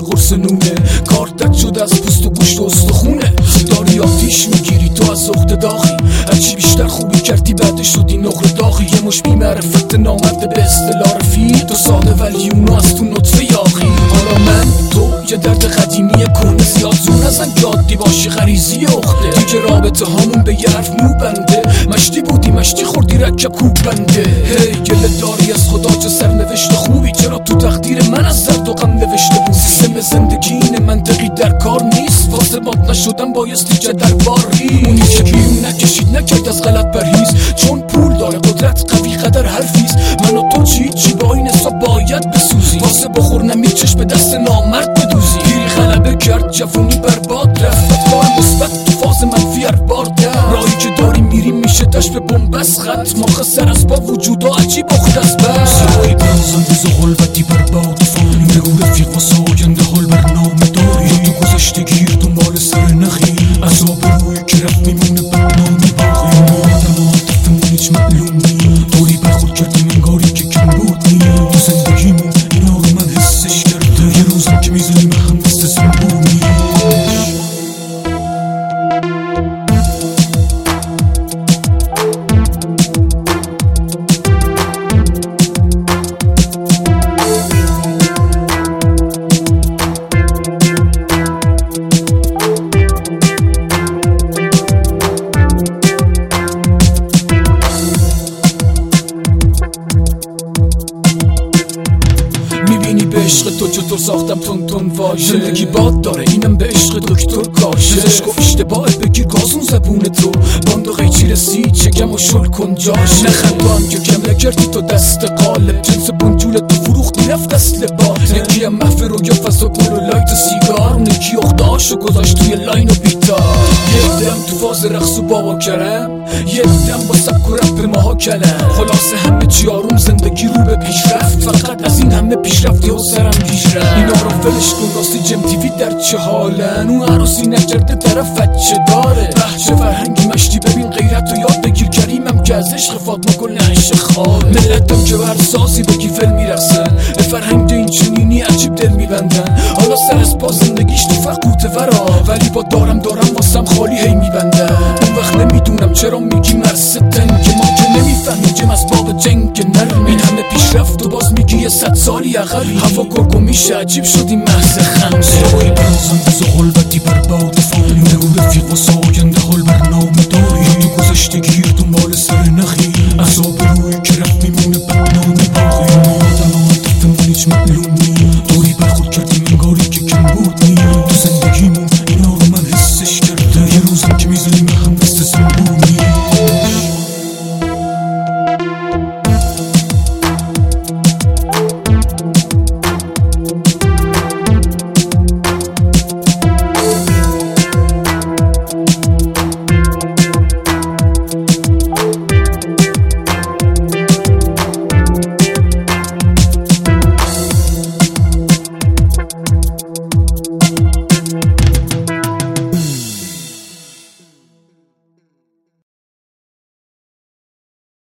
قرص نونه، کارتت شده از پوست و گوشت و استخونه. داری آتیش میگیری تو از عقده داغی، هرچی بیشتر خوبی کردی بعدش شدی نقره داغی. یه مش بی معرفت نامرده به اصطلاح رفیق، تو ساده ولی اونا از تو نطفه یاغی. حالا من تو یه درد قدیمی کنه، زیاد زور نزن که عادی باشی غریزی اخته. دیگه رابطه هامون به یه حرف موبنده، مشتی بودی مشتی خوردی رکب کوب بنده. هی گله داری از خدا چه سرنوشت خوبی، چرا تو تقدیر من از درد و غم نوشته بود. سیستم زندگی این منطقی در کار نیست، واسه باد نشدن بایستی جدر باری. اونی که بیرون نکشید نکرد از غلط پرهیز، چون پول داره قدرت قوی قدر حرفیست. من و تو چی با این حساب باید بسوزی، واسه بخور نمیر چشم دست نامرد بدوزی. پیری غلبه کرد جوونی برباد رفت، افکار مثبت تو فاز منفی اربار کرد. راهی که داریم میریم میشه تش به بنبست خط، ماخه سر از با وجودا عجیب اخت از بر سیاهی برازم بز غلبتی برباد فانی. بگو رفیق واسه آینده حال برنامه داری، تو گذشته گیر دنبال سر نخی، عذاب روی که رفت میمونه بدنامی باقی. آدم عاطفمون هیچ معلوم نی، طوری برخورد کردیم انگاری که کم بود نی. تو زندگیمون اینا رو من حسش کرده، یه روزم که میزنیم هم دست زنبونی. به عشق تو چطور ساختم تون واژه، زندگی باد داره اینم به عشق دکتر کاشه. پزشک و اشتباه بگیر گازون زبون تو، باند و قیچی رسید چگم و شل کن جاش. نخندان که کم نکردی تو دست قالب، جنس بونجول تو فروختی رفت دست لباس. یکی هم محفه رو یا فضا گل و لایت و سیگار، اون یکی اختاشو گذاشت توی لاین و بیتار. یه دم تو فاز رقص و بابا کرم، یه دم با سبک و رپ ماها کلم. خلاصه همه چی آروم زندگی رو به پیشرفت، فقط از این همه پیشرفتی و سرم پیش رفت. اینا رو فلش کن راستی جم تیوی در چه حالن، اون عروسی نکرده طرف چه داره. بحچه فرهنگی مشتی ببین غیرت و یاد بگیر، کریمم که از عشق فاطمه گل نهش خوابه. ملتم که بر سازی به گیفل میرسن، به فرهنگ این چنینی عجیب دل میبندن. حالا سر از پا زندگیش تو فقوته ورا، ولی با دارم واسم خالی هی میبندن. اون وقت نمیدونم چرا میگی مرس تنگ، ما که نمیفهمیم جم از باب جنگ نرم. این همه پیشرفت و باز میگی یه 100 سالی عقبی، هوا گرگو میشه عجیب شدی محض خمسه. سیاهی برازم بز غلبتی برباد فانی، بگو رفیق واسه آینده حال برنامه داری. تو گذشته گیر